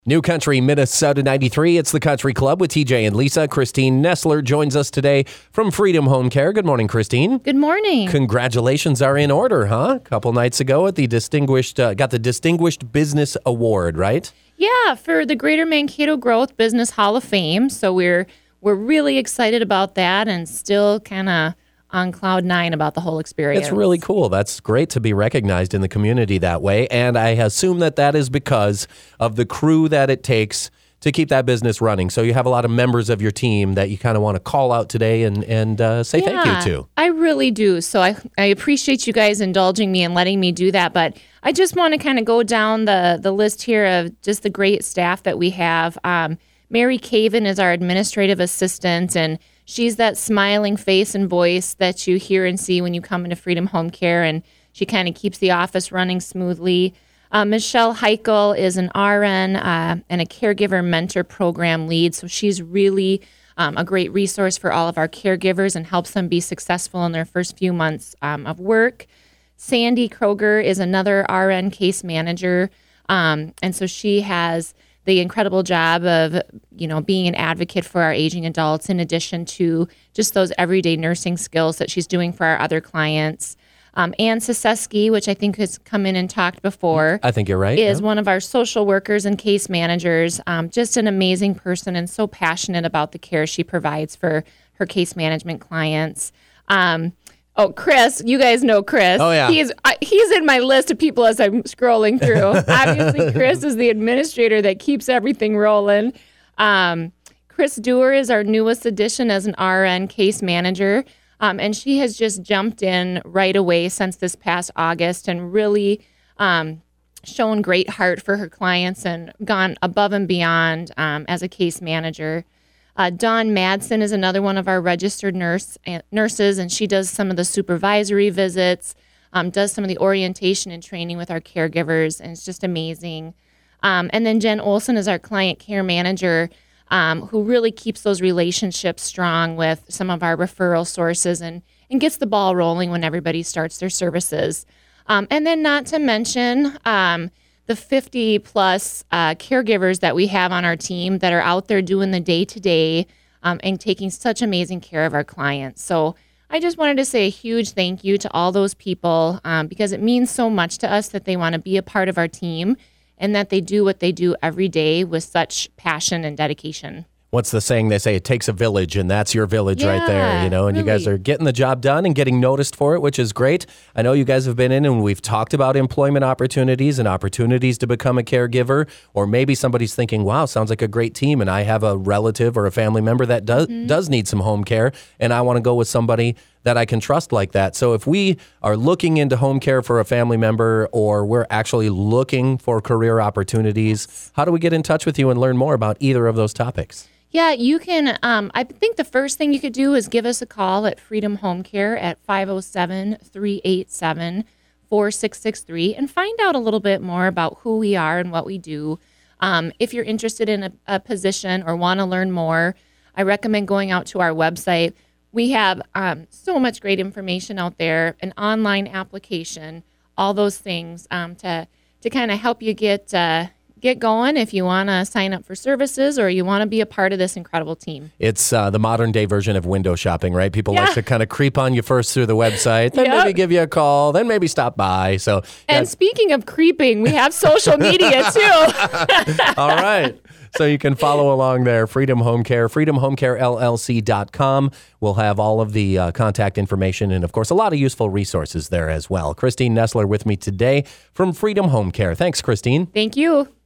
New Country, Minnesota 93. It's the Country Club with TJ and Lisa. Christine Nestler joins us today from Freedom Home Care. Good morning, Christine. Good morning. Congratulations are in order, huh? A couple nights ago at the got the Distinguished Business Award, right? Yeah, for the Greater Mankato Growth Business Hall of Fame. So we're really excited about that and still kind of on cloud nine about the whole experience. It's really cool. That's great to be recognized in the community that way. And I assume that is because of the crew that it takes to keep that business running. So you have a lot of members of your team that you kind of want to call out today and say thank you to. I really do. So I appreciate you guys indulging me and letting me do that. But I just want to kind of go down the list here of just the great staff that we have. Mary Caven is our administrative assistant, and she's that smiling face and voice that you hear and see when you come into Freedom Home Care, and she kind of keeps the office running smoothly. Michelle Heichel is an RN and a caregiver mentor program lead, so she's really a great resource for all of our caregivers and helps them be successful in their first few months of work. Sandy Kroger is another RN case manager, and so she has the incredible job of, being an advocate for our aging adults in addition to just those everyday nursing skills that she's doing for our other clients. Ann Siseski, which I think has come in and talked before. I think you're right. Is one of our social workers and case managers. Just an amazing person and so passionate about the care she provides for her case management clients. Chris, you guys know Chris. Oh, yeah. He's in my list of people as I'm scrolling through. Obviously, Chris is the administrator that keeps everything rolling. Chris Dewar is our newest addition as an RN case manager, and she has just jumped in right away since this past August and really shown great heart for her clients and gone above and beyond as a case manager. Dawn Madsen is another one of our registered nurses, and she does some of the supervisory visits, does some of the orientation and training with our caregivers, and it's just amazing. And then Jen Olson is our client care manager, who really keeps those relationships strong with some of our referral sources and gets the ball rolling when everybody starts their services. And then not to mention the 50-plus caregivers that we have on our team that are out there doing the day-to-day and taking such amazing care of our clients. So I just wanted to say a huge thank you to all those people because it means so much to us that they want to be a part of our team and that they do what they do every day with such passion and dedication. What's the saying? They say it takes a village, and that's your village right there, and really. You guys are getting the job done and getting noticed for it, which is great. I know you guys have been in and we've talked about employment opportunities and opportunities to become a caregiver, or maybe somebody's thinking, wow, sounds like a great team, and I have a relative or a family member that does need some home care, and I want to go with somebody that I can trust like that. So if we are looking into home care for a family member, or we're actually looking for career opportunities, how do we get in touch with you and learn more about either of those topics? Yeah, you can. I think the first thing you could do is give us a call at Freedom Home Care at 507-387-4663 and find out a little bit more about who we are and what we do. If you're interested in a position or want to learn more, I recommend going out to our website. We have so much great information out there, an online application, all those things to kind of help you get going if you want to sign up for services or you want to be a part of this incredible team. It's the modern day version of window shopping, right? People like to kind of creep on you first through the website, then maybe give you a call, then maybe stop by. And speaking of creeping, we have social media too. All right. So you can follow along there, Freedom Home Care, freedomhomecarellc.com. We'll have all of the contact information and, of course, a lot of useful resources there as well. Christine Nestler with me today from Freedom Home Care. Thanks, Christine. Thank you.